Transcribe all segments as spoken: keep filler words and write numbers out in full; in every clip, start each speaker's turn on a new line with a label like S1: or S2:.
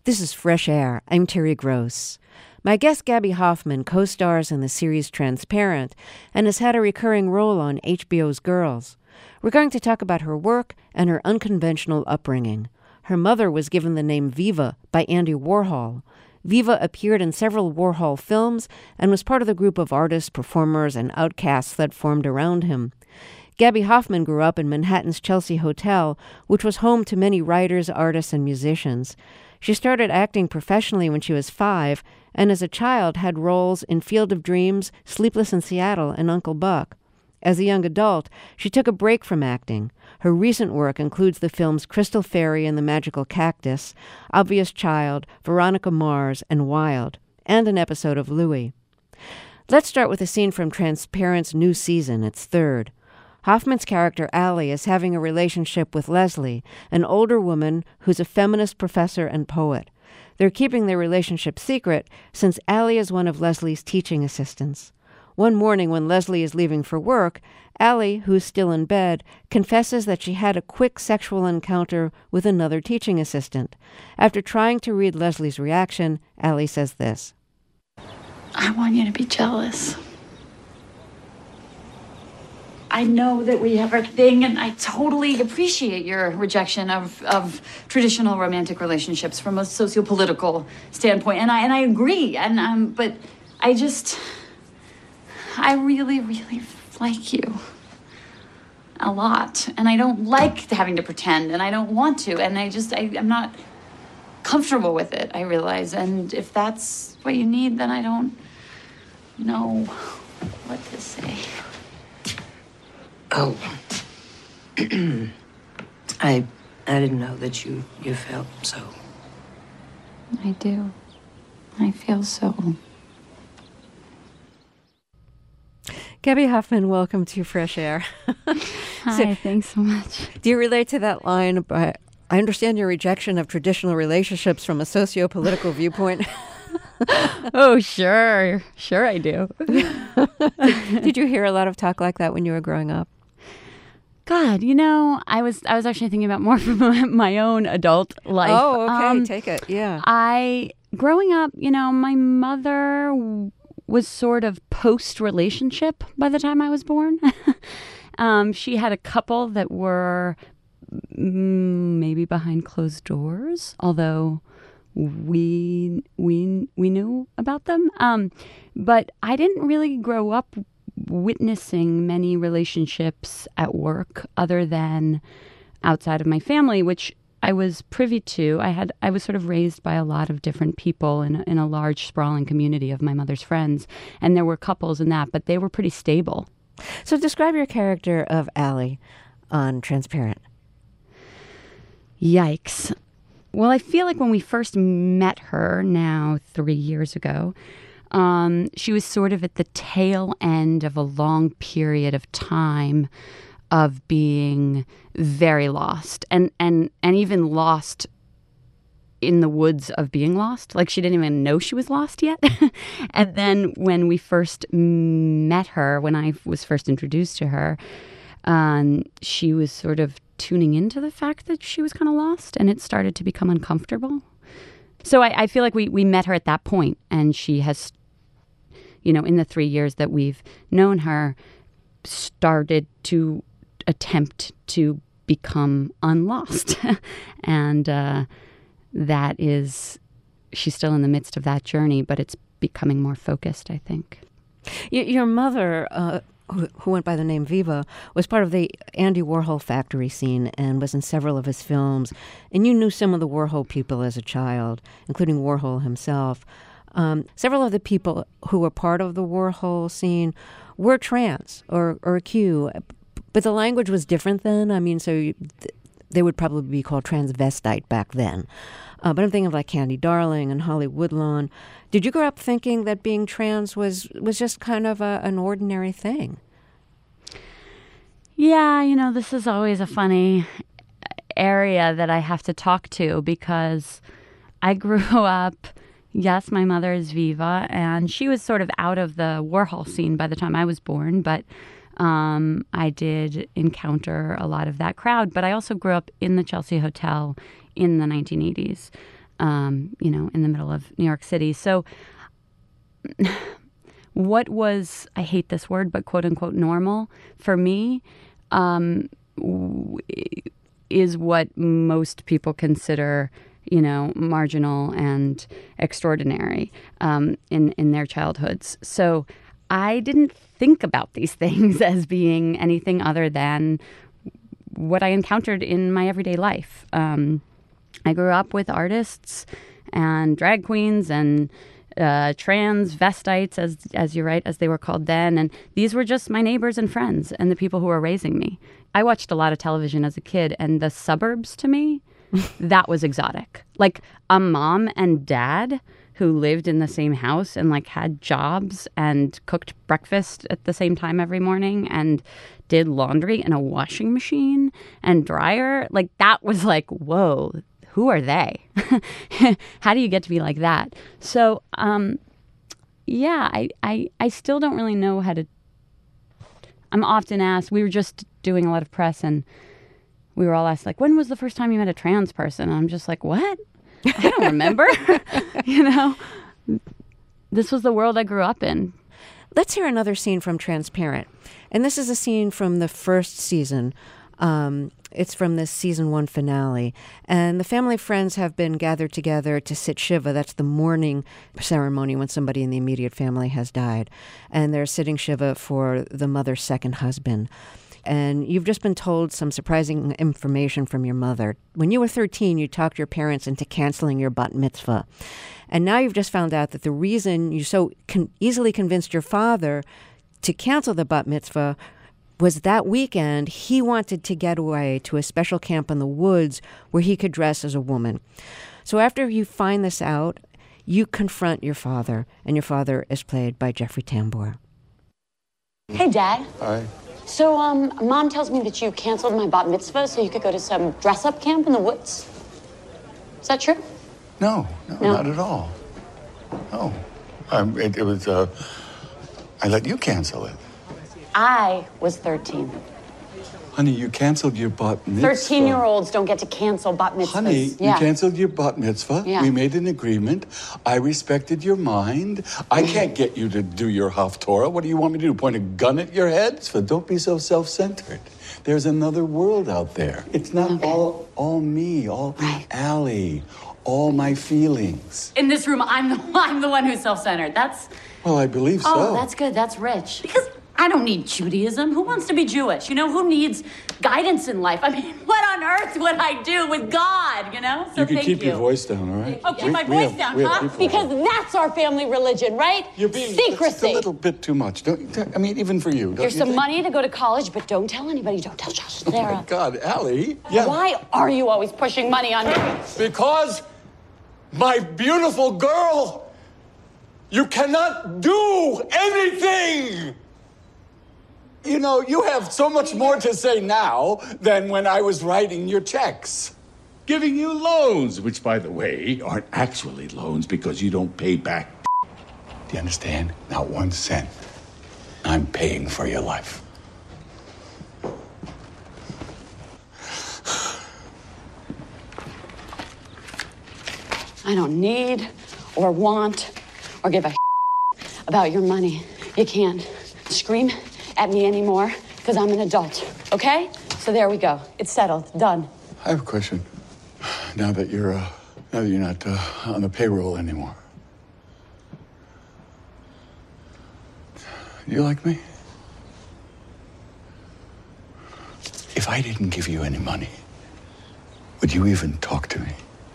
S1: This is Fresh Air. I'm Terry Gross. My guest Gaby Hoffmann co-stars in the series Transparent and has had a recurring role on H B O's Girls. We're going to talk about her work and her unconventional upbringing. Her mother was given the name Viva by Andy Warhol. Viva appeared in several Warhol films and was part of the group of artists, performers, and outcasts that formed around him. Gaby Hoffmann grew up in Manhattan's Chelsea Hotel, which was home to many writers, artists, and musicians. She started acting professionally when she was five, and as a child had roles in Field of Dreams, Sleepless in Seattle, and Uncle Buck. As a young adult, she took a break from acting. Her recent work includes the films Crystal Fairy and the Magical Cactus, Obvious Child, Veronica Mars, and Wild, and an episode of Louie. Let's start with a scene from Transparent's new season, its third. Hoffmann's character, Allie, is having a relationship with Leslie, an older woman who's a feminist professor and poet. They're keeping their relationship secret since Allie is one of Leslie's teaching assistants. One morning when Leslie is leaving for work, Allie, who's still in bed, confesses that she had a quick sexual encounter with another teaching assistant. After trying to read Leslie's reaction, Allie says this.
S2: I want you to be jealous. I know that we have our thing, and I totally appreciate your rejection of, of traditional romantic relationships from a socio-political standpoint, and I and I agree. And um, but I just, I really, really like you a lot, and I don't like having to pretend, and I don't want to, and I just, I, I'm not comfortable with it. I realize, and if that's what you need, then I don't know what to say.
S3: Oh, I I didn't know that you, you felt so.
S2: I do. I feel so.
S1: Gaby Hoffmann, welcome to Fresh Air.
S2: Hi, so, thanks so much.
S1: Do you relate to that line about, I understand your rejection of traditional relationships from a socio-political viewpoint?
S2: Oh, sure. Sure I do.
S1: did, did you hear a lot of talk like that when you were growing up?
S2: God, you know, I was I was actually thinking about more from my own adult life.
S1: Oh, okay.
S2: Um,
S1: Take it. Yeah.
S2: I, growing up, you know, my mother was sort of post-relationship by the time I was born. um, she had a couple that were mm, maybe behind closed doors, although we we we knew about them. Um, but I didn't really grow up witnessing many relationships at work other than outside of my family, which I was privy to. I had I was sort of raised by a lot of different people in a, in a large sprawling community of my mother's friends, and there were couples in that, but they were pretty stable.
S1: So describe your character of Allie on Transparent.
S2: Yikes. Well, I feel like when we first met her now three years ago, um, she was sort of at the tail end of a long period of time of being very lost and, and, and even lost in the woods of being lost. Like she didn't even know she was lost yet. And then when we first met her, when I was first introduced to her, um, she was sort of tuning into the fact that she was kind of lost, and it started to become uncomfortable. So I, I feel like we, we met her at that point, and she has, you know, in the three years that we've known her, started to attempt to become unlost. and uh, that is, she's still in the midst of that journey, but it's becoming more focused, I think.
S1: Your mother, uh, who, who went by the name Viva, was part of the Andy Warhol factory scene and was in several of his films. And you knew some of the Warhol people as a child, including Warhol himself. Um, several of the people who were part of the Warhol scene were trans or, or Q, but the language was different then. I mean, so you, th- they would probably be called transvestite back then. Uh, but I'm thinking of like Candy Darling and Holly Woodlawn. Did you grow up thinking that being trans was, was just kind of a, an ordinary thing?
S2: Yeah, you know, this is always a funny area that I have to talk to because I grew up, yes, my mother is Viva, and she was sort of out of the Warhol scene by the time I was born, but um, I did encounter a lot of that crowd. But I also grew up in the Chelsea Hotel in the nineteen eighties. um, you know, in the middle of New York City. So what was, I hate this word, but quote unquote normal for me um, w- is what most people consider, you know, marginal and extraordinary um, in, in their childhoods. So I didn't think about these things as being anything other than what I encountered in my everyday life. Um, I grew up with artists and drag queens and uh, transvestites, as as you're right, as they were called then. And these were just my neighbors and friends and the people who were raising me. I watched a lot of television as a kid, and the suburbs to me, that was exotic. Like a mom and dad who lived in the same house and like had jobs and cooked breakfast at the same time every morning and did laundry in a washing machine and dryer. Like that was like, whoa, who are they? How do you get to be like that? So, um, yeah, I, I, I still don't really know how to, I'm often asked, we were just doing a lot of press and we were all asked like, when was the first time you met a trans person? And I'm just like, what? I don't remember. You know, this was the world I grew up in.
S1: Let's hear another scene from Transparent. And this is a scene from the first season. Um, it's from the season one finale. And the family friends have been gathered together to sit Shiva. That's the mourning ceremony when somebody in the immediate family has died. And they're sitting Shiva for the mother's second husband. And you've just been told some surprising information from your mother. When you were thirteen, you talked your parents into canceling your bat mitzvah. And now you've just found out that the reason you so con- easily convinced your father to cancel the bat mitzvah was that weekend he wanted to get away to a special camp in the woods where he could dress as a woman. So after you find this out, you confront your father, and your father is played by Jeffrey Tambor.
S4: Hey, Dad.
S5: Hi.
S4: So, um, Mom tells me that you canceled my bat mitzvah so you could go to some dress-up camp in the woods. Is that true?
S5: No, no,
S4: No?
S5: not at all. No. Um, it, it was, uh, I let you cancel it.
S4: I was thirteen.
S5: Honey, you canceled your bat mitzvah.
S4: Thirteen-year-olds don't get to cancel bat mitzvahs.
S5: Honey,
S4: yeah.
S5: you canceled your bat mitzvah.
S4: Yeah.
S5: We made an agreement. I respected your mind. I can't get you to do your Haftorah. What do you want me to do? Point a gun at your head? So don't be so self-centered. There's another world out there. It's not
S4: Okay.
S5: all all me, all
S4: Right.
S5: Allie, all my feelings.
S4: In this room, I'm the, I'm the one who's self-centered. That's...
S5: Well, I believe so.
S4: Oh, that's good. That's rich. Because I don't need Judaism. Who wants to be Jewish? You know, who needs guidance in life? I mean, what on earth would I do with God, you know? So
S5: You can
S4: thank
S5: keep
S4: you.
S5: your voice down, all right?
S4: Oh, keep
S5: We-
S4: my
S5: we
S4: voice
S5: have-
S4: down,
S5: we have
S4: huh?
S5: people
S4: Because
S5: here.
S4: that's our family religion, right?
S5: You're being
S4: secrecy.
S5: It's a little bit too much. Don't I mean even for you? Don't
S4: Here's
S5: you
S4: some
S5: think?
S4: money to go to college, but don't tell anybody. Don't tell Josh and
S5: Oh my
S4: Sarah.
S5: God, Allie. Yeah.
S4: Why are you always pushing money on me?
S5: Because my beautiful girl, you cannot do anything. You know, you have so much more to say now than when I was writing your checks.
S6: Giving you loans, which, by the way, aren't actually loans because you don't pay back.
S5: Do you understand? Not one cent. I'm paying for your life.
S4: I don't need or want or give a about your money. You can't scream at me anymore because I'm an adult, okay? So there we go. It's settled. Done.
S5: I have a question. Now that you're, uh, now that you're not uh, on the payroll anymore, do you like me? If I didn't give you any money, would you even talk to me?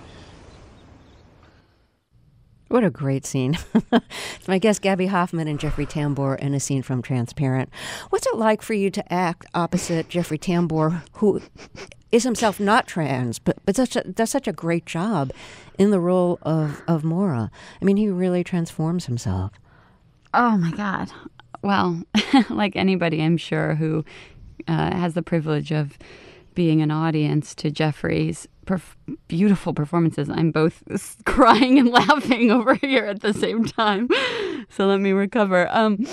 S1: What a great scene. It's my guest, Gaby Hoffmann and Jeffrey Tambor, in a scene from Transparent. What's it like for you to act opposite Jeffrey Tambor, who is himself not trans, but, but does, does such a great job in the role of, of Maura? I mean, he really transforms himself.
S2: Oh, my God. Well, like anybody, I'm sure, who uh, has the privilege of being an audience to Jeffrey's perf- beautiful performances. I'm both crying and laughing over here at the same time. So let me recover. Um,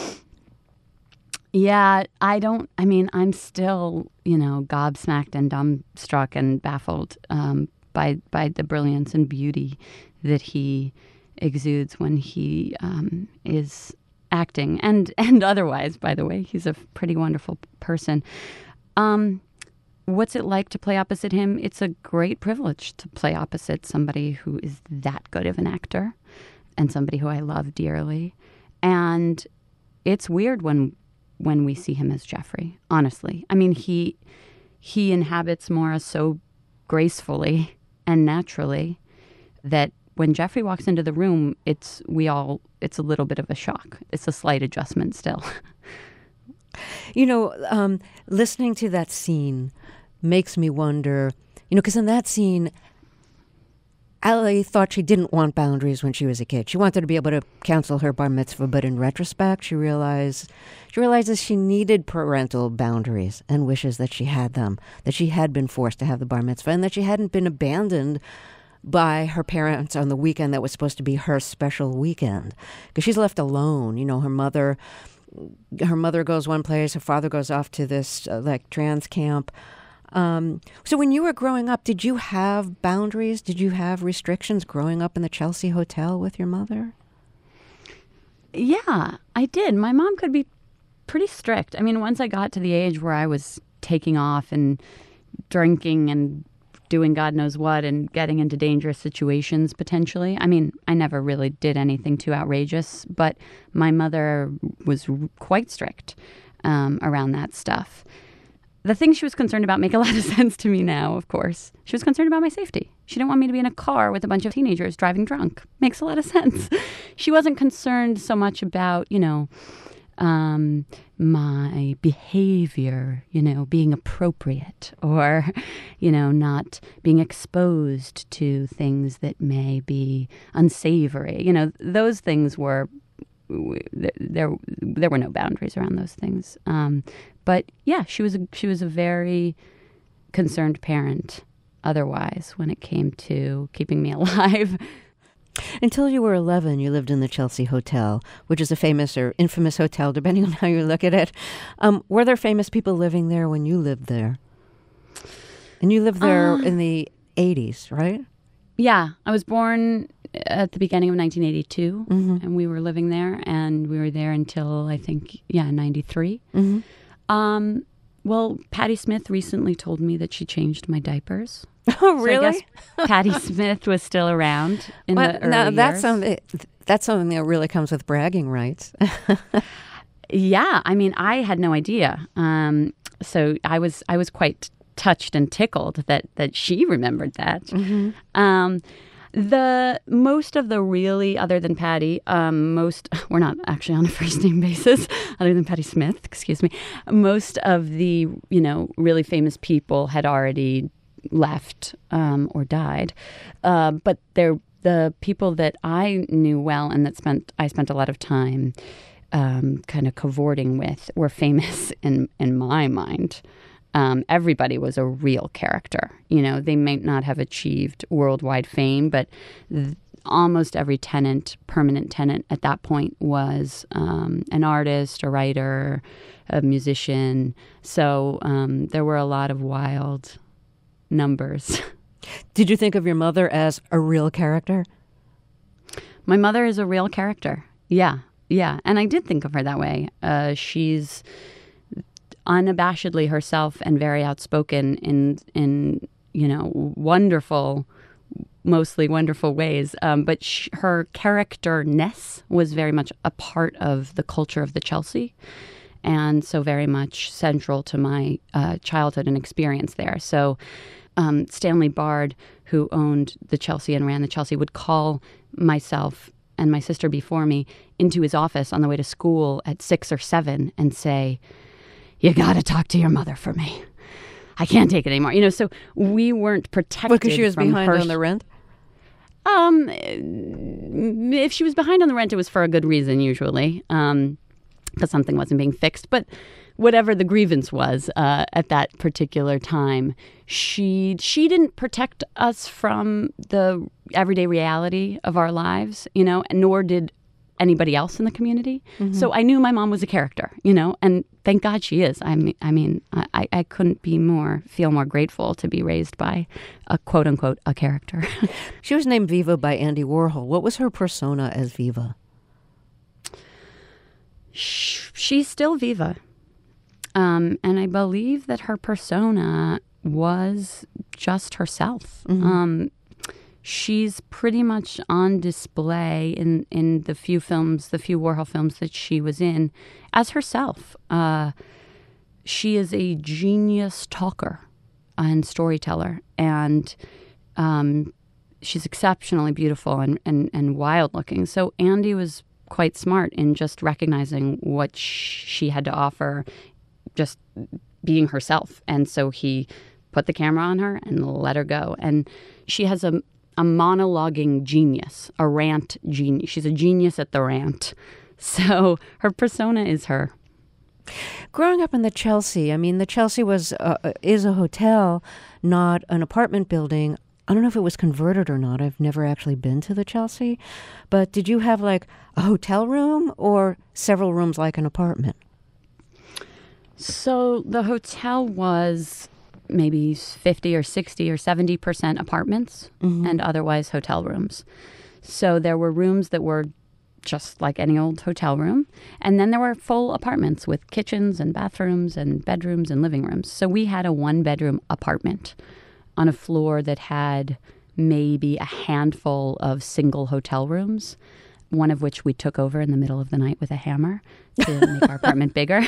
S2: yeah, I don't, I mean, I'm still, you know, gobsmacked and dumbstruck and baffled um, by by the brilliance and beauty that he exudes when he um, is acting, and and otherwise. By the way, he's a pretty wonderful person. Um, what's it like to play opposite him? It's a great privilege to play opposite somebody who is that good of an actor, and somebody who I love dearly. And it's weird when when we see him as Jeffrey. Honestly, I mean he he inhabits Maura so gracefully and naturally that when Jeffrey walks into the room, it's we all it's a little bit of a shock. It's a slight adjustment still.
S1: You know, um, listening to that scene makes me wonder, you know, because in that scene, Allie thought she didn't want boundaries when she was a kid. She wanted to be able to counsel her bar mitzvah, but in retrospect, she realized she realizes she needed parental boundaries and wishes that she had them, that she had been forced to have the bar mitzvah, and that she hadn't been abandoned by her parents on the weekend that was supposed to be her special weekend. Because she's left alone. You know, her mother, her mother goes one place, her father goes off to this uh, like trans camp. Um, so when you were growing up, did you have boundaries? Did you have restrictions growing up in the Chelsea Hotel with your mother?
S2: Yeah, I did. My mom could be pretty strict. I mean, once I got to the age where I was taking off and drinking and doing God knows what and getting into dangerous situations potentially. I mean, I never really did anything too outrageous, but my mother was quite strict um, around that stuff. The things she was concerned about make a lot of sense to me now, of course. She was concerned about my safety. She didn't want me to be in a car with a bunch of teenagers driving drunk. Makes a lot of sense. She wasn't concerned so much about, you know, um, my behavior, you know, being appropriate or, you know, not being exposed to things that may be unsavory. You know, those things were, there there were no boundaries around those things. Um, but yeah, she was a, she was a very concerned parent otherwise when it came to keeping me alive.
S1: Until you were eleven, you lived in the Chelsea Hotel, which is a famous or infamous hotel, depending on how you look at it. Um, were there famous people living there when you lived there? And you lived there uh, in the eighties, right?
S2: Yeah. I was born at the beginning of nineteen eighty-two, mm-hmm. and we were living there, and we were there until, I think, yeah, ninety-three. Mm-hmm. Um, well, Patti Smith recently told me that she changed my diapers.
S1: Oh, really?
S2: So I guess Patti Smith was still around in well, the early
S1: now, that's
S2: years.
S1: Something, that's something that really comes with bragging rights.
S2: Yeah, I mean, I had no idea. Um, so I was I was quite touched and tickled that that she remembered that. Mm-hmm. Um, the most of the really, other than Patti, um, most we're not actually on a first name basis, other than Patti Smith. Excuse me. Most of the you know really famous people had already left um, or died, uh, but they're the people that I knew well and that spent I spent a lot of time um, kind of cavorting with were famous in in my mind. Um, everybody was a real character. You know, they may not have achieved worldwide fame, but th- almost every tenant, permanent tenant at that point was um, an artist, a writer, a musician. So um, there were a lot of wild numbers.
S1: Did you think of your mother as a real character?
S2: My mother is a real character. Yeah, yeah. And I did think of her that way. Uh, she's unabashedly herself and very outspoken in, in you know, wonderful, mostly wonderful ways. Um, but sh- her character-ness was very much a part of the culture of the Chelsea. And so very much central to my uh, childhood and experience there. So um, Stanley Bard, who owned the Chelsea and ran the Chelsea, would call myself and my sister before me into his office on the way to school at six or seven and say, "You got to talk to your mother for me. I can't take it anymore." You know, so we weren't protected.
S1: Because she was
S2: from
S1: behind
S2: her
S1: on the rent?
S2: Um, if she was behind on the rent, it was for a good reason, usually. Um, because something wasn't being fixed. But whatever the grievance was uh, at that particular time, she she didn't protect us from the everyday reality of our lives, you know, nor did anybody else in the community. Mm-hmm. So I knew my mom was a character, you know, and thank God she is. I mean, I mean, I, I couldn't be more, feel more grateful to be raised by a quote unquote, a character.
S1: She was named Viva by Andy Warhol. What was her persona as Viva?
S2: She's still Viva. Um, and I believe that her persona was just herself. Mm-hmm. Um, she's pretty much on display in, in the few films, the few Warhol films that she was in, as herself. Uh, she is a genius talker and storyteller, and um, she's exceptionally beautiful and, and, and wild-looking. So Andy was quite smart in just recognizing what sh- she had to offer, just being herself. And so he put the camera on her and let her go. And she has a, a monologuing genius, a rant genius. She's a genius at the rant. So her persona is her.
S1: Growing up in the Chelsea, I mean, the Chelsea was uh, is a hotel, not an apartment building. I don't know if it was converted or not. I've never actually been to the Chelsea. But did you have like a hotel room or several rooms like an apartment?
S2: So the hotel was maybe fifty or sixty or seventy percent apartments, mm-hmm. and otherwise hotel rooms. So there were rooms that were just like any old hotel room. And then there were full apartments with kitchens and bathrooms and bedrooms and living rooms. So we had a one-bedroom apartment on a floor that had maybe a handful of single hotel rooms, one of which we took over in the middle of the night with a hammer to make our apartment bigger.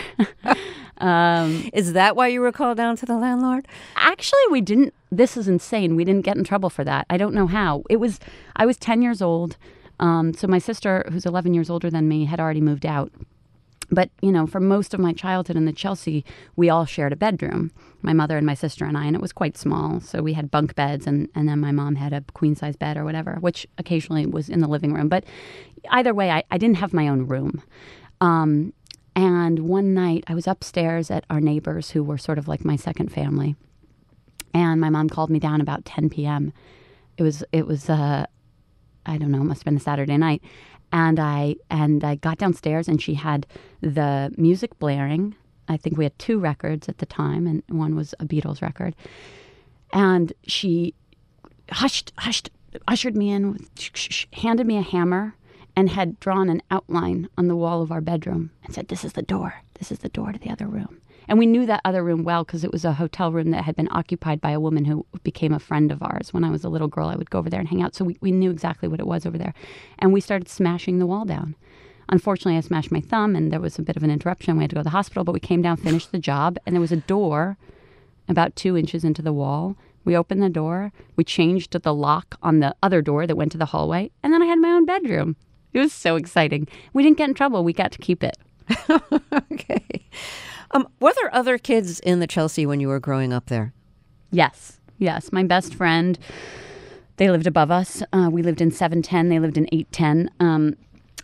S1: um, is that why you were called down to the landlord?
S2: Actually, we didn't. This is insane. We didn't get in trouble for that. I don't know how. It was, I was ten years old. Um, so my sister, who's eleven years older than me, had already moved out. But, you know, for most of my childhood in the Chelsea, we all shared a bedroom, my mother and my sister and I, and it was quite small. So we had bunk beds, and, and then my mom had a queen-size bed or whatever, which occasionally was in the living room. But either way, I, I didn't have my own room. Um, and one night, I was upstairs at our neighbors, who were sort of like my second family, and my mom called me down about ten p.m. It was, it was uh, I don't know, it must have been a Saturday night. And I and I got downstairs, and she had the music blaring. I think we had two records at the time, and one was a Beatles record. And she hushed, hushed, ushered me in, sh- sh- handed me a hammer, and had drawn an outline on the wall of our bedroom and said, "This is the door. This is the door to the other room." And we knew that other room well because it was a hotel room that had been occupied by a woman who became a friend of ours. When I was a little girl, I would go over there and hang out. So we, we knew exactly what it was over there. And we started smashing the wall down. Unfortunately, I smashed my thumb, and there was a bit of an interruption. We had to go to the hospital, but we came down, finished the job, and there was a door about two inches into the wall. We opened the door. We changed the lock on the other door that went to the hallway, and then I had my own bedroom. It was so exciting. We didn't get in trouble. We got to keep it.
S1: Okay. Um, were there other kids in the Chelsea when you were growing up there?
S2: Yes. Yes. My best friend, they lived above us. Uh, we lived in seven ten. They lived in eight ten. Um,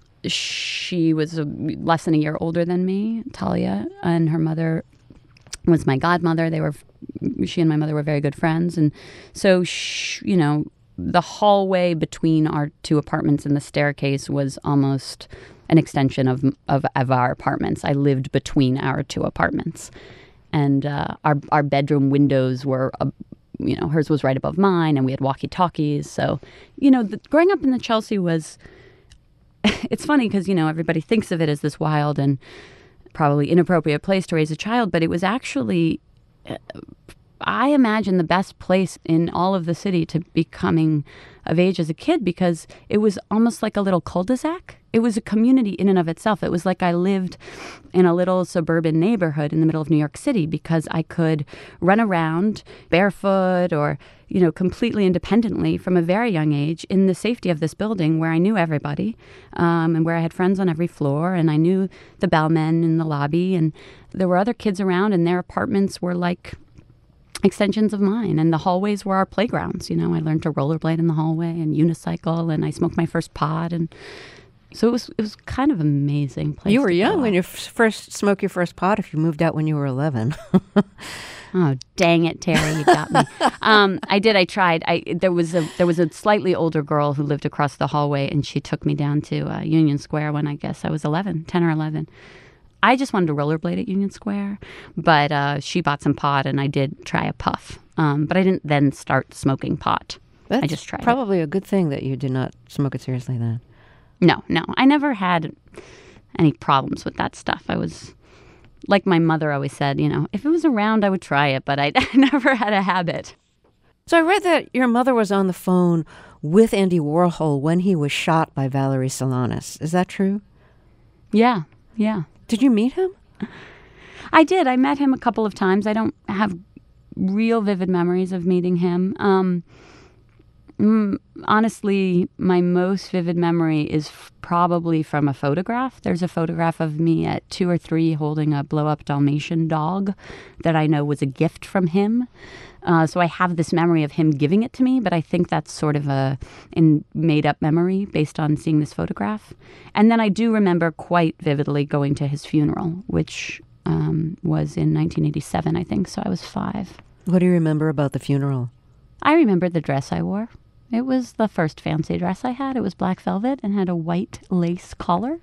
S2: she was a, less than a year older than me, Talia, and her mother was my godmother. They were, she and my mother were very good friends. And so, she, you know, the hallway between our two apartments and the staircase was almost an extension of, of of our apartments. I lived between our two apartments, and uh, our our bedroom windows were, uh, you know, hers was right above mine, and we had walkie-talkies. So, you know, the, growing up in the Chelsea was, it's funny because, you know, everybody thinks of it as this wild and probably inappropriate place to raise a child, but it was actually, uh, I imagine, the best place in all of the city to be coming of age as a kid, because it was almost like a little cul-de-sac. It was a community in and of itself. It was like I lived in a little suburban neighborhood in the middle of New York City, because I could run around barefoot or, you know, completely independently from a very young age in the safety of this building where I knew everybody, um, and where I had friends on every floor, and I knew the bellmen in the lobby, and there were other kids around, and their apartments were like extensions of mine, and the hallways were our playgrounds. You know, I learned to rollerblade in the hallway and unicycle, and I smoked my first pot, and So it was it was kind of amazing place.
S1: You were
S2: to
S1: young
S2: grow
S1: when
S2: up.
S1: you f- first smoked your first pot. If you moved out when you were eleven.
S2: Oh, dang it, Terry, you got me. um, I did. I tried. I there was a there was a slightly older girl who lived across the hallway, and she took me down to uh, Union Square when I guess I was eleven, ten or eleven. I just wanted to rollerblade at Union Square, but uh, she bought some pot, and I did try a puff. Um, but I didn't then start smoking pot.
S1: That's
S2: I just tried.
S1: probably a good thing that you did not smoke it seriously then.
S2: No, no. I never had any problems with that stuff. I was, like my mother always said, you know, if it was around, I would try it, but I never had a habit.
S1: So I read that your mother was on the phone with Andy Warhol when he was shot by Valerie Solanas. Is that true?
S2: Yeah, yeah.
S1: Did you meet him?
S2: I did. I met him a couple of times. I don't have real vivid memories of meeting him. Um, mm, honestly, my most vivid memory is f- probably from a photograph. There's a photograph of me at two or three holding a blow-up Dalmatian dog that I know was a gift from him. Uh, so I have this memory of him giving it to me, but I think that's sort of a in made-up memory based on seeing this photograph. And then I do remember quite vividly going to his funeral, which um, was in nineteen eighty-seven, I think, so I was five.
S1: What do you remember about the funeral?
S2: I remember the dress I wore. It was the first fancy dress I had. It was black velvet and had a white lace collar.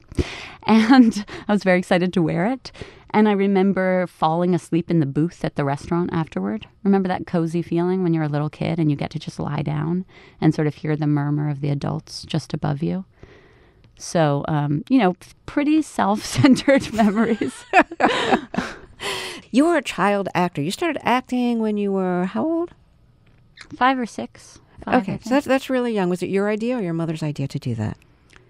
S2: And I was very excited to wear it. And I remember falling asleep in the booth at the restaurant afterward. Remember that cozy feeling when you're a little kid and you get to just lie down and sort of hear the murmur of the adults just above you? So, um, you know, pretty self-centered memories.
S1: You were a child actor. You started acting when you were how old?
S2: Five or six. Five,
S1: Okay,
S2: I
S1: so
S2: think.
S1: that's, that's really young. Was it your idea or your mother's idea to do that?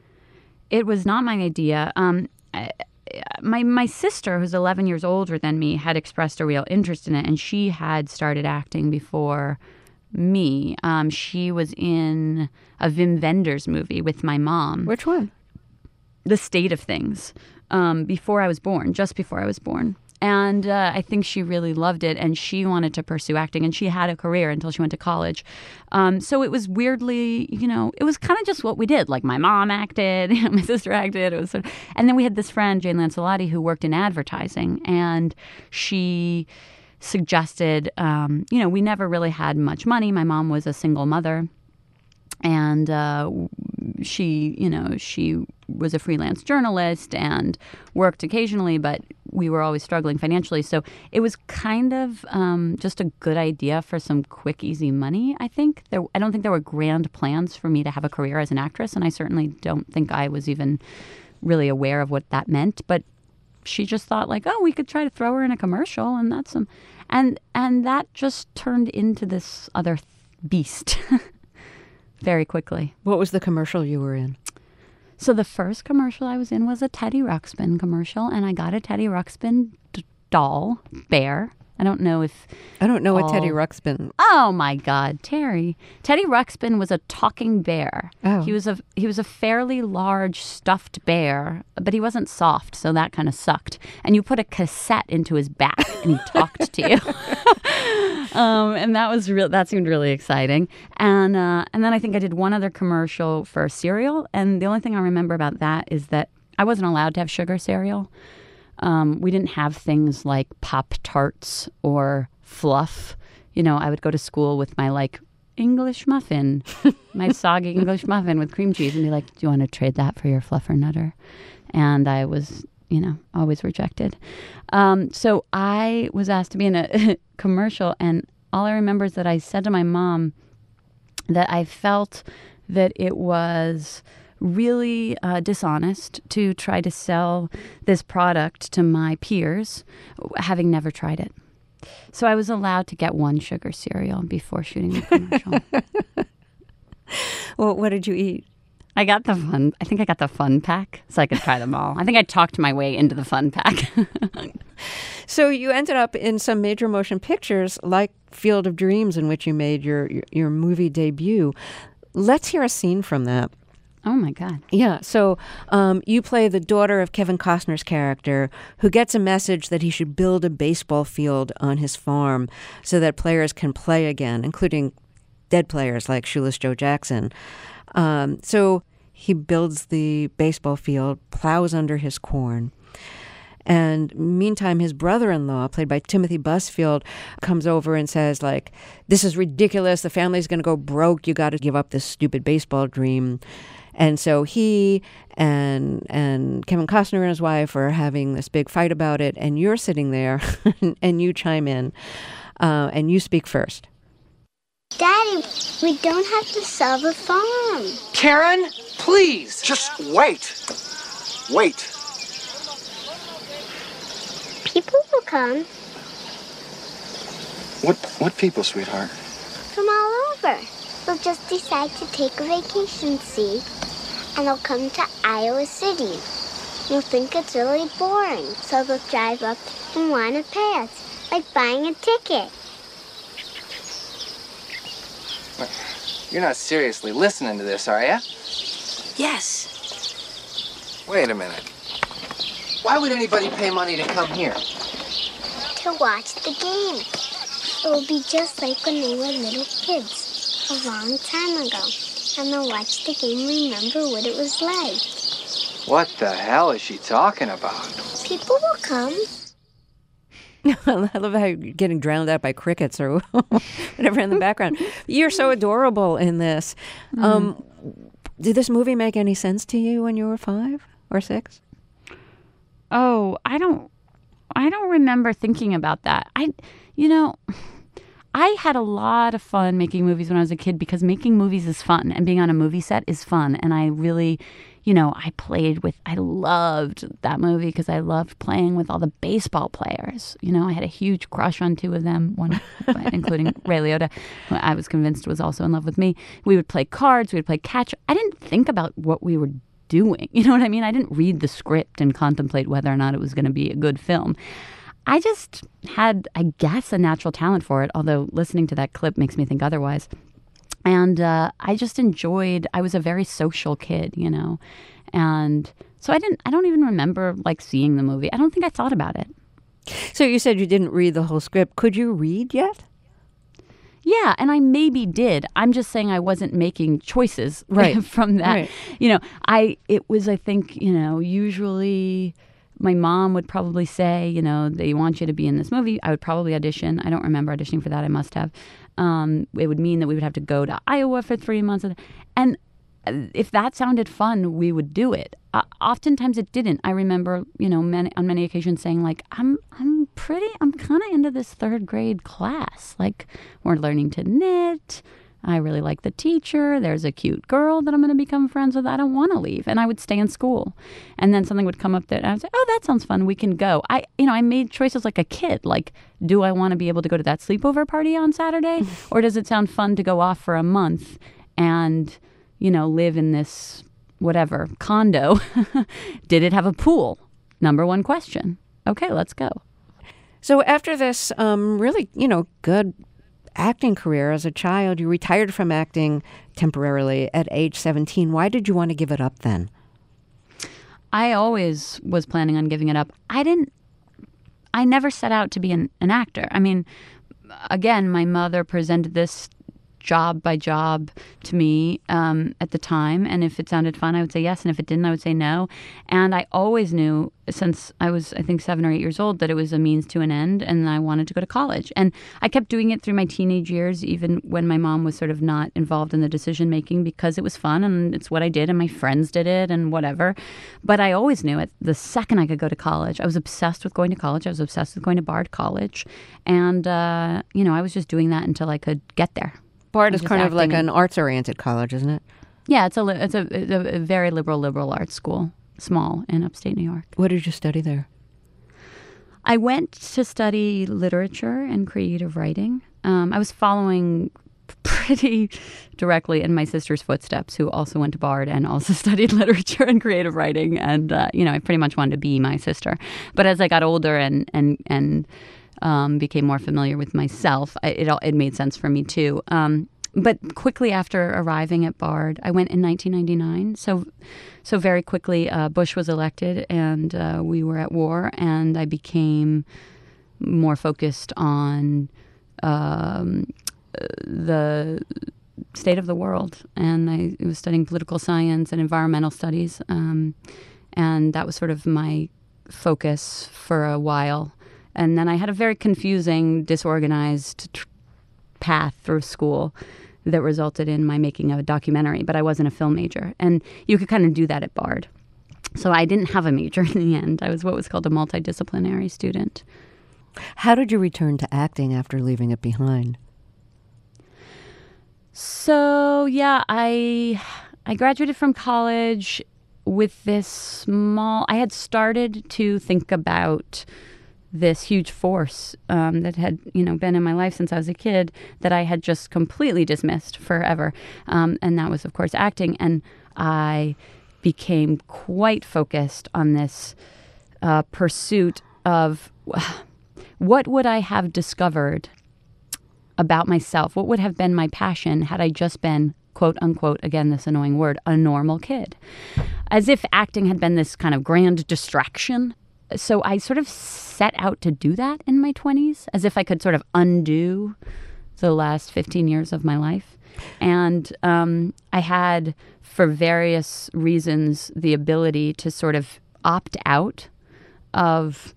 S2: It was not my idea. Um, I, my my sister, who's eleven years older than me, had expressed a real interest in it, and she had started acting before me. Um, she was in a Wim Wenders movie with my mom,
S1: Which one?
S2: The State of Things, um, before I was born, just before I was born. And uh, I think she really loved it, and she wanted to pursue acting, and she had a career until she went to college. Um, so it was weirdly, you know, it was kind of just what we did. Like my mom acted, my sister acted. It was, sort of, and then we had this friend, Jane Lancelotti, who worked in advertising, and she suggested, um, you know, we never really had much money. My mom was a single mother. And uh, she, you know, she was a freelance journalist and worked occasionally, but we were always struggling financially. So it was kind of um, just a good idea for some quick, easy money, I think. There, I don't think there were grand plans for me to have a career as an actress, and I certainly don't think I was even really aware of what that meant. But she just thought, like, oh, we could try to throw her in a commercial, and that's some, and and that just turned into this other th- beast. Very quickly.
S1: What was the commercial you were in?
S2: So the first commercial I was in was a Teddy Ruxpin commercial, and I got a Teddy Ruxpin d- doll, bear. I don't know if...
S1: I don't know what
S2: all-
S1: Teddy Ruxpin...
S2: Oh, my God, Terry. Teddy Ruxpin was a talking bear.
S1: Oh.
S2: He was a he was a fairly large stuffed bear, but he wasn't soft, so that kind of sucked. And you put a cassette into his back, and he talked to you. Um, and that was real. That seemed really exciting. And uh, and then I think I did one other commercial for cereal. And the only thing I remember about that is that I wasn't allowed to have sugar cereal. Um, we didn't have things like Pop Tarts or Fluff. You know, I would go to school with my like English muffin, my soggy English muffin with cream cheese, and be like, "Do you want to trade that for your Fluffernutter?" And I was, you know, always rejected. Um, so I was asked to be in a commercial, and all I remember is that I said to my mom that I felt that it was really uh, dishonest to try to sell this product to my peers, having never tried it. So I was allowed to get one sugar cereal before shooting the commercial.
S1: Well, what did you eat?
S2: I got the fun. I think I got the fun pack so I could try them all. I think I talked my way into the fun pack.
S1: So you ended up in some major motion pictures like Field of Dreams, in which you made your, your, your movie debut. Let's hear a scene from that.
S2: Oh, my God.
S1: Yeah, so um, you play the daughter of Kevin Costner's character who gets a message that he should build a baseball field on his farm so that players can play again, including dead players like Shoeless Joe Jackson. Um, so He builds the baseball field, plows under his corn. And meantime, his brother-in-law, played by Timothy Busfield, comes over and says, like, this is ridiculous. The family's going to go broke. You got to give up this stupid baseball dream. And so he and and Kevin Costner and his wife are having this big fight about it. And you're sitting there and you chime in uh, and you speak first.
S7: Daddy, we don't have to sell the farm.
S8: Karen, please.
S9: Just wait. Wait.
S7: People will come.
S9: What what people, sweetheart?
S7: From all over. They'll just decide to take a vacation, see? And they'll come to Iowa City. You'll think it's really boring, so they'll drive up and want to pay us, like buying a ticket.
S8: You're not seriously listening to this, are you?
S3: Yes.
S8: Wait a minute. Why would anybody pay money to come here?
S7: To watch the game. It will be just like when they were little kids, a long time ago. And they'll watch the game and remember what it was like.
S8: What the hell is she talking about?
S7: People will come.
S1: I love how you're getting drowned out by crickets or whatever in the background. You're so adorable in this. Mm. Um, did this movie make any sense to you when you were five or six?
S2: Oh, I don't, I don't remember thinking about that. I, you know, I had a lot of fun making movies when I was a kid because making movies is fun and being on a movie set is fun. And I really, you know, I played with, I loved that movie because I loved playing with all the baseball players. You know, I had a huge crush on two of them, one including Ray Liotta, who I was convinced was also in love with me. We would play cards, we would play catch. I didn't think about what we were doing. You know what I mean? I didn't read the script and contemplate whether or not it was going to be a good film. I just had, I guess, a natural talent for it, although listening to that clip makes me think otherwise. And uh, I just enjoyed, I was a very social kid, you know. And so I didn't, I don't even remember, like, seeing the movie. I don't think I thought about it.
S1: So you said you didn't read the whole script. Could you read yet?
S2: Yeah, and I maybe did. I'm just saying I wasn't making choices right. from that. Right. You know, I, it was, I think, you know, usually my mom would probably say, you know, they want you to be in this movie. I would probably audition. I don't remember auditioning for that. I must have. Um, it would mean that we would have to go to Iowa for three months. And if that sounded fun, we would do it. Uh, oftentimes it didn't. I remember, you know, many, on many occasions saying, like, I'm I'm pretty, I'm kind of into this third grade class. Like, we're learning to knit. I really like the teacher. There's a cute girl that I'm going to become friends with. I don't want to leave. And I would stay in school. And then something would come up that I would say, oh, that sounds fun. We can go. I, you know, I made choices like a kid. Like, do I want to be able to go to that sleepover party on Saturday? Or does it sound fun to go off for a month and, you know, live in this, whatever, condo? Did it have a pool? Number one question. Okay, let's go.
S1: So after this um, really, you know, good acting career as a child, you retired from acting temporarily at age seventeen. Why did you want to give it up then?
S2: I always was planning on giving it up. I didn't, I never set out to be an, an actor. I mean, again, my mother presented this job by job to me um, at the time. And if it sounded fun, I would say yes. And if it didn't, I would say no. And I always knew since I was, I think, seven or eight years old that it was a means to an end and I wanted to go to college. And I kept doing it through my teenage years, even when my mom was sort of not involved in the decision making because it was fun and it's what I did and my friends did it and whatever. But I always knew it. The second I could go to college, I was obsessed with going to college. I was obsessed with going to Bard College. And, uh, you know, I was just doing that until I could get there.
S1: Bard is kind of like an arts-oriented college, isn't it?
S2: Yeah, it's a it's a, it's a very liberal liberal arts school, small in upstate New York.
S1: What did you study there?
S2: I went to study literature and creative writing. Um, I was following pretty directly in my sister's footsteps, who also went to Bard and also studied literature and creative writing. And uh, you know, I pretty much wanted to be my sister. But as I got older and and and Um, became more familiar with myself, I, it all, it made sense for me too. Um, but quickly after arriving at Bard, I went in nineteen ninety-nine. So, so very quickly, uh, Bush was elected, and uh, we were at war, and I became more focused on um, the state of the world. And I was studying political science and environmental studies. Um, and that was sort of my focus for a while. And then I had a very confusing, disorganized tr- path through school that resulted in my making a documentary, but I wasn't a film major. And you could kind of do that at Bard. So I didn't have a major in the end. I was what was called a multidisciplinary student.
S1: How did you return to acting after leaving it behind?
S2: So, yeah, I I graduated from college with this small... I had started to think about this huge force um, that had, you know, been in my life since I was a kid that I had just completely dismissed forever. Um, and that was, of course, acting. And I became quite focused on this uh, pursuit of what would I have discovered about myself? What would have been my passion had I just been, quote unquote, again, this annoying word, a normal kid? As if acting had been this kind of grand distraction. So I sort of set out to do that in my twenties, as if I could sort of undo the last fifteen years of my life. And um, I had, for various reasons, the ability to sort of opt out of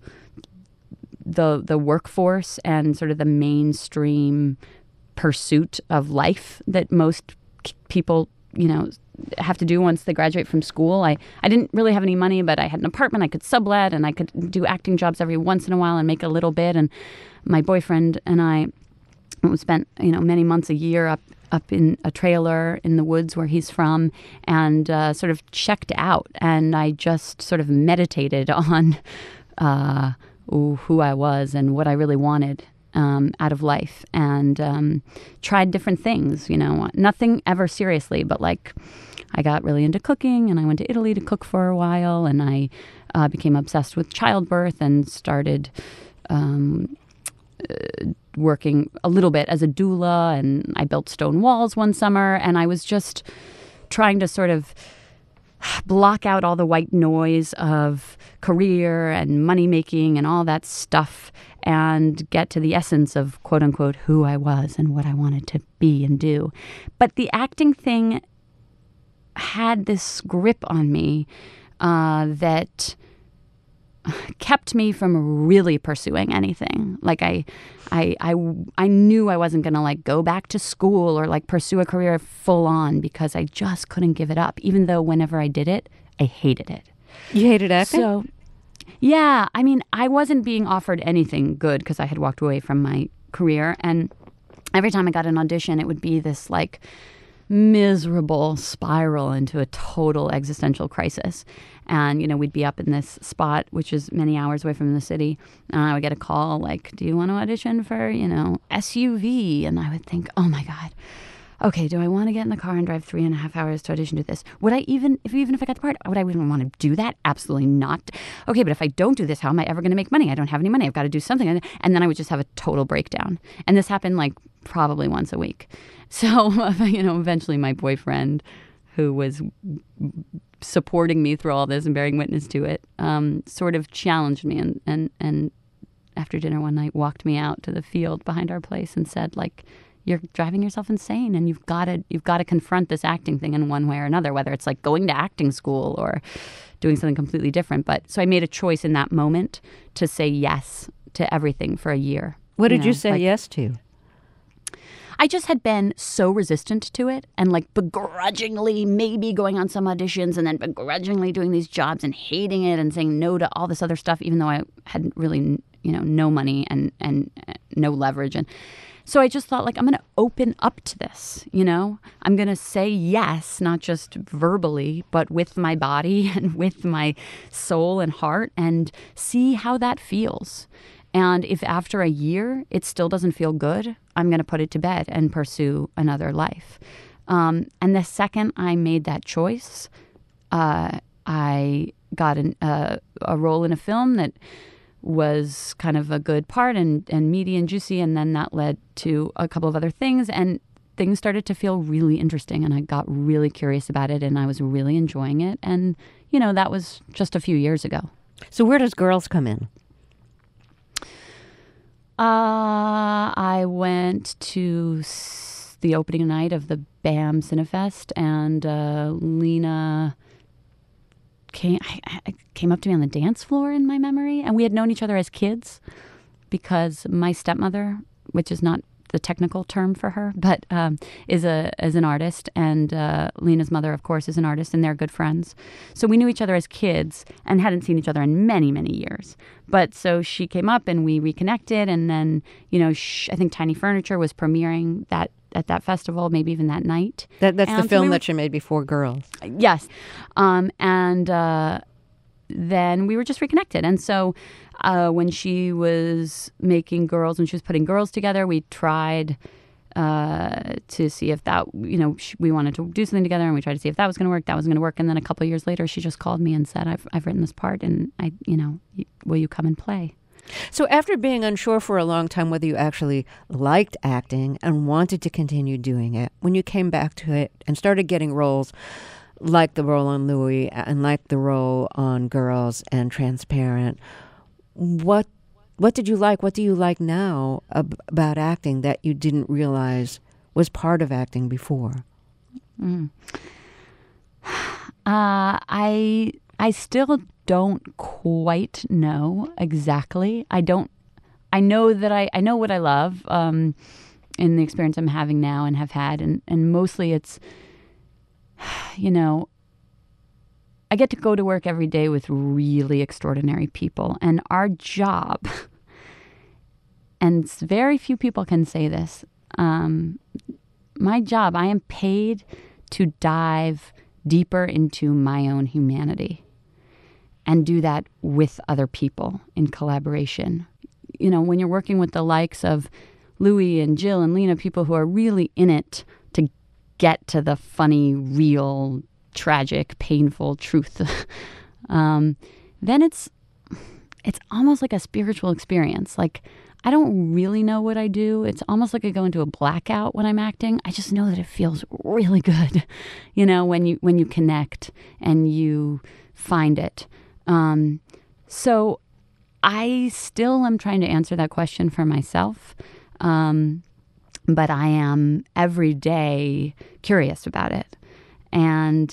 S2: the the workforce and sort of the mainstream pursuit of life that most people, you know, have to do once they graduate from school. I, I didn't really have any money, but I had an apartment I could sublet, and I could do acting jobs every once in a while and make a little bit. And my boyfriend and I spent, you know, many months a year up up in a trailer in the woods where he's from, and uh, sort of checked out. And I just sort of meditated on uh, who I was and what I really wanted Um, out of life, and um, tried different things, you know, nothing ever seriously, but like I got really into cooking, and I went to Italy to cook for a while, and I uh, became obsessed with childbirth and started um, uh, working a little bit as a doula, and I built stone walls one summer, and I was just trying to sort of block out all the white noise of career and money making and all that stuff, and get to the essence of, quote unquote, who I was and what I wanted to be and do. But the acting thing had this grip on me uh, that kept me from really pursuing anything. Like I, I, I, I knew I wasn't going to like go back to school or like pursue a career full on, because I just couldn't give it up. Even though whenever I did it, I hated it.
S1: You hated acting?
S2: So, yeah. I mean, I wasn't being offered anything good because I had walked away from my career. And every time I got an audition, it would be this like miserable spiral into a total existential crisis. And, you know, we'd be up in this spot, which is many hours away from the city. And I would get a call like, do you want to audition for, you know, S U V? And I would think, oh my God, okay, do I want to get in the car and drive three and a half hours to audition to this? Would I even, if even if I got the part, would I even want to do that? Absolutely not. Okay, but if I don't do this, how am I ever going to make money? I don't have any money. I've got to do something. And then I would just have a total breakdown. And this happened like probably once a week. So, you know, eventually my boyfriend, who was supporting me through all this and bearing witness to it, um, sort of challenged me and, and, and after dinner one night walked me out to the field behind our place and said, like, you're driving yourself insane, and you've got to you've got to confront this acting thing in one way or another, whether it's like going to acting school or doing something completely different. But so I made a choice in that moment to say yes to everything for a year.
S1: What did
S2: know,
S1: you say
S2: like,
S1: yes to?
S2: I just had been so resistant to it, and like begrudgingly maybe going on some auditions and then begrudgingly doing these jobs and hating it and saying no to all this other stuff, even though I had really, you know, no money and, and no leverage. And so I just thought, like, I'm going to open up to this, you know? I'm going to say yes, not just verbally, but with my body and with my soul and heart, and see how that feels. And if after a year it still doesn't feel good, I'm going to put it to bed and pursue another life. Um, and the second I made that choice, uh, I got an, uh, a role in a film that was kind of a good part and, and meaty and juicy. And then that led to a couple of other things. And things started to feel really interesting. And I got really curious about it. And I was really enjoying it. And, you know, that was just a few years ago.
S1: So where does Girls come in?
S2: Uh, I went to s- the opening night of the BAM Cinefest, and uh, Lena came, I, I came up to me on the dance floor in my memory, and we had known each other as kids because my stepmother, which is not the technical term for her, but um, is a is an artist, and uh, Lena's mother, of course, is an artist, and they're good friends. So we knew each other as kids and hadn't seen each other in many, many years. But so she came up and we reconnected, and then, you know, sh- I think Tiny Furniture was premiering that at that festival, maybe even that night.
S1: That, that's
S2: and
S1: the
S2: so
S1: film
S2: we were,
S1: that she made before Girls.
S2: Yes. Um, and uh, then we were just reconnected. And so uh, when she was making Girls, when she was putting Girls together, we tried uh, to see if that, you know, sh- we wanted to do something together, and we tried to see if that was going to work. That was going to work. And then a couple of years later, she just called me and said, I've, I've written this part, and I, you know, will you come and play?
S1: So after being unsure for a long time whether you actually liked acting and wanted to continue doing it, when you came back to it and started getting roles like the role on Louie and like the role on Girls and Transparent, what what did you like? What do you like now ab- about acting that you didn't realize was part of acting before?
S2: Mm. Uh, I I still don't quite know exactly. I don't. I know that I, I know what I love um, in the experience I'm having now and have had, and, and mostly it's, you know, I get to go to work every day with really extraordinary people, and our job, and very few people can say this, um, my job, I am paid to dive deeper into my own humanity and do that with other people in collaboration. You know, when you're working with the likes of Louie and Jill and Lena, people who are really in it to get to the funny, real, tragic, painful truth, um, then it's it's almost like a spiritual experience. Like, I don't really know what I do. It's almost like I go into a blackout when I'm acting. I just know that it feels really good, you know, when you when you connect and you find it. Um, so I still am trying to answer that question for myself. Um, but I am every day curious about it. And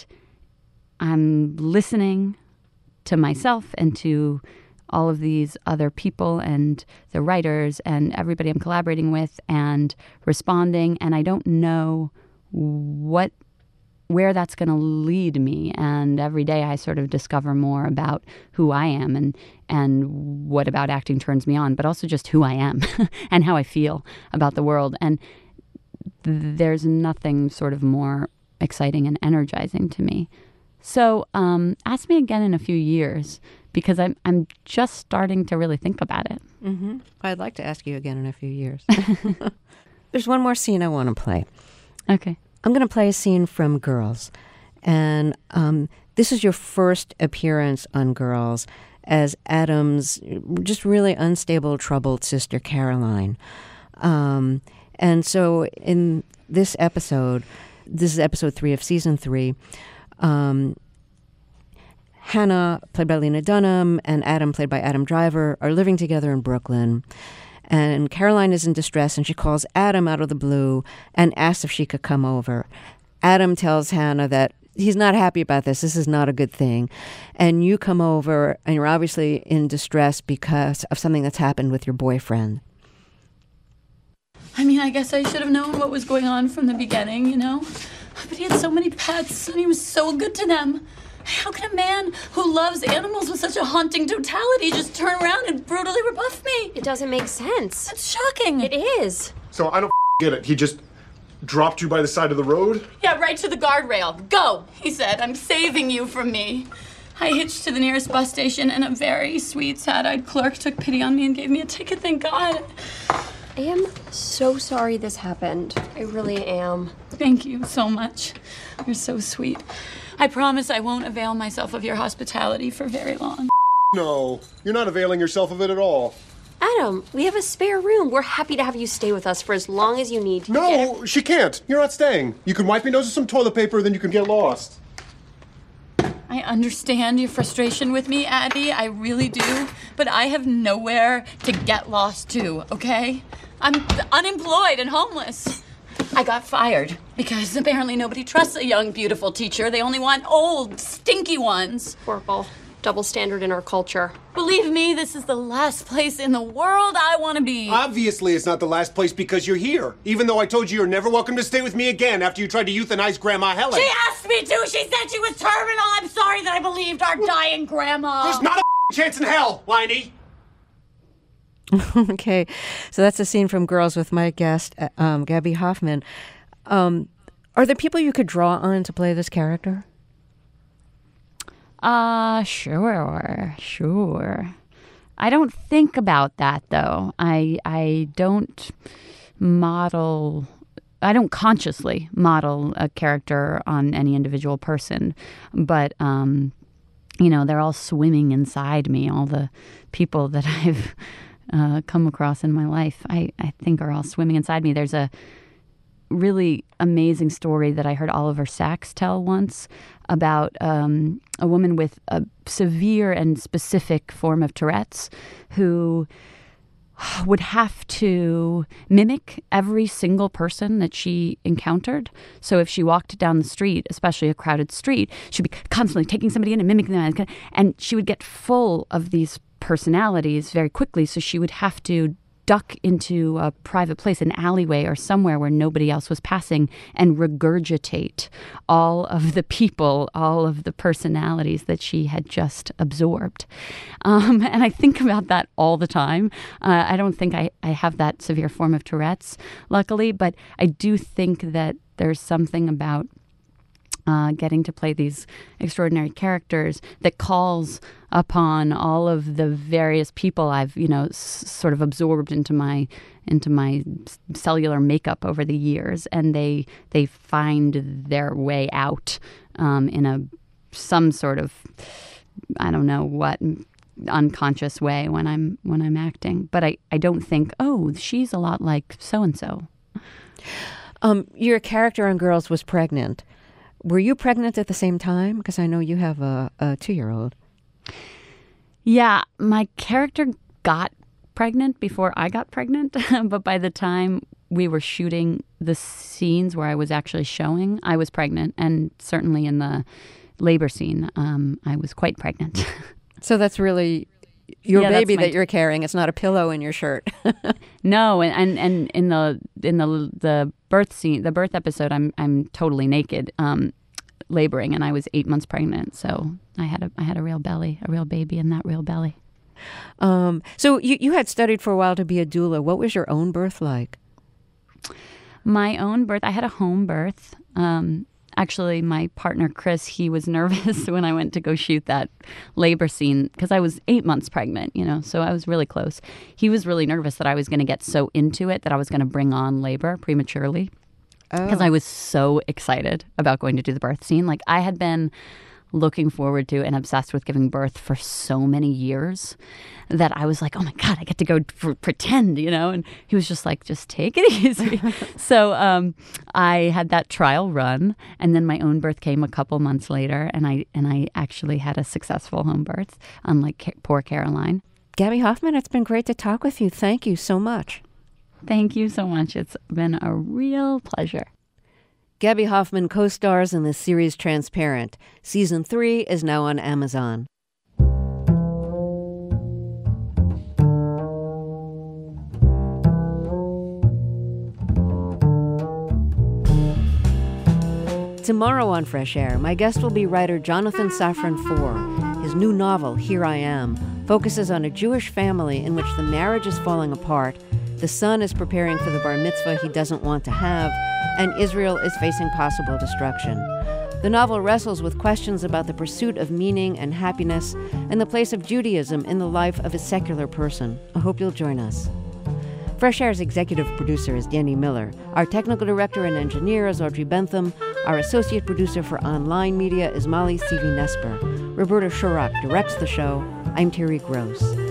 S2: I'm listening to myself and to all of these other people and the writers and everybody I'm collaborating with and responding. And I don't know what where that's going to lead me. And every day I sort of discover more about who I am and and what about acting turns me on, but also just who I am and how I feel about the world. And th- there's nothing sort of more exciting and energizing to me. So um, ask me again in a few years, because I'm I'm just starting to really think about it.
S1: Mm-hmm. I'd like to ask you again in a few years. There's one more scene I want to play.
S2: Okay.
S1: I'm going to play a scene from Girls. And um, this is your first appearance on Girls as Adam's just really unstable, troubled sister, Caroline. Um, and so in this episode, this is episode three of season three, um, Hannah, played by Lena Dunham, and Adam, played by Adam Driver, are living together in Brooklyn. And Caroline is in distress, and she calls Adam out of the blue and asks if she could come over. Adam tells Hannah that he's not happy about this. This is not a good thing. And you come over, and you're obviously in distress because of something that's happened with your boyfriend.
S10: I mean, I guess I should have known what was going on from the beginning, you know? But he had so many pets, and he was so good to them. How can a man who loves animals with such a haunting totality just turn around and brutally rebuff me?
S11: It doesn't make sense.
S10: That's shocking.
S11: It is.
S12: So I don't get it. He just dropped you by the side of the road?
S10: Yeah, right to the guardrail. Go, he said. I'm saving you from me. I hitched to the nearest bus station, and a very sweet, sad-eyed clerk took pity on me and gave me a ticket, thank God.
S11: I am so sorry this happened. I really am.
S10: Thank you so much. You're so sweet. I promise I won't avail myself of your hospitality for very long.
S12: No, you're not availing yourself of it at all.
S11: Adam, we have a spare room. We're happy to have you stay with us for as long as you need.
S12: No, she can't. You're not staying. You can wipe your nose with some toilet paper, then you can get lost.
S10: I understand your frustration with me, Addie. I really do. But I have nowhere to get lost to, okay? I'm unemployed and homeless. I got fired because apparently nobody trusts a young, beautiful teacher. They only want old, stinky ones.
S11: Horrible. Double standard in our culture.
S10: Believe me, this is the last place in the world I want to be.
S12: Obviously, it's not the last place because you're here. Even though I told you you're never welcome to stay with me again after you tried to euthanize Grandma Helen.
S10: She asked me to. She said she was terminal. I'm sorry that I believed our dying grandma.
S12: There's not a chance in hell, Liney.
S1: Okay, so that's a scene from Girls with my guest, uh, um, Gaby Hoffmann. Um, are there people you could draw on to play this character?
S2: Uh, sure, sure. I don't think about that, though. I I don't model, I don't consciously model a character on any individual person. But, um, you know, they're all swimming inside me. All the people that I've uh, come across in my life, I, I think are all swimming inside me. There's a really amazing story that I heard Oliver Sacks tell once about um, a woman with a severe and specific form of Tourette's who would have to mimic every single person that she encountered. So if she walked down the street, especially a crowded street, she'd be constantly taking somebody in and mimicking them. And she would get full of these personalities very quickly. So she would have to duck into a private place, an alleyway or somewhere where nobody else was passing, and regurgitate all of the people, all of the personalities that she had just absorbed. Um, and I think about that all the time. Uh, I don't think I, I have that severe form of Tourette's, luckily, but I do think that there's something about Uh, getting to play these extraordinary characters that calls upon all of the various people I've, you know, s- sort of absorbed into my into my cellular makeup over the years, and they they find their way out um, in a some sort of, I don't know what, unconscious way when I'm when I'm acting. But I, I don't think, oh, she's a lot like so and so.
S1: Um, your character on Girls was pregnant. Were you pregnant at the same time? Because I know you have a, a two-year-old.
S2: Yeah, my character got pregnant before I got pregnant. But by the time we were shooting the scenes where I was actually showing, I was pregnant. And certainly in the labor scene, um, I was quite pregnant.
S1: So that's really your
S2: yeah,
S1: baby
S2: my...
S1: that you're carrying. It's not a pillow in your shirt.
S2: No, and, and, and in the in the the birth scene, the birth episode, I'm I'm totally naked, um, laboring, and I was eight months pregnant. So I had a I had a real belly, a real baby in that real belly.
S1: Um, so you you had studied for a while to be a doula. What was your own birth like?
S2: My own birth, I had a home birth. Um, Actually, my partner, Chris, he was nervous when I went to go shoot that labor scene because I was eight months pregnant, you know, so I was really close. He was really nervous that I was going to get so into it that I was going to bring on labor prematurely because
S1: Oh.
S2: I was so excited about going to do the birth scene. Like, I had been looking forward to and obsessed with giving birth for so many years that I was like, oh my God, I get to go for, pretend, you know? And he was just like, just take it easy. So um, I had that trial run, and then my own birth came a couple months later, and I and I actually had a successful home birth, unlike Ca- poor Caroline.
S1: Gaby Hoffmann, it's been great to talk with you. Thank you so much.
S2: Thank you so much. It's been a real pleasure.
S1: Gaby Hoffmann co-stars in the series Transparent. Season three is now on Amazon. Tomorrow on Fresh Air, my guest will be writer Jonathan Safran Foer. His new novel, Here I Am, focuses on a Jewish family in which the marriage is falling apart, the son is preparing for the bar mitzvah he doesn't want to have, and Israel is facing possible destruction. The novel wrestles with questions about the pursuit of meaning and happiness and the place of Judaism in the life of a secular person. I hope you'll join us. Fresh Air's executive producer is Danny Miller. Our technical director and engineer is Audrey Bentham. Our associate producer for online media is Molly Seavey-Nesper. Roberta Shurak directs the show. I'm Terry Gross.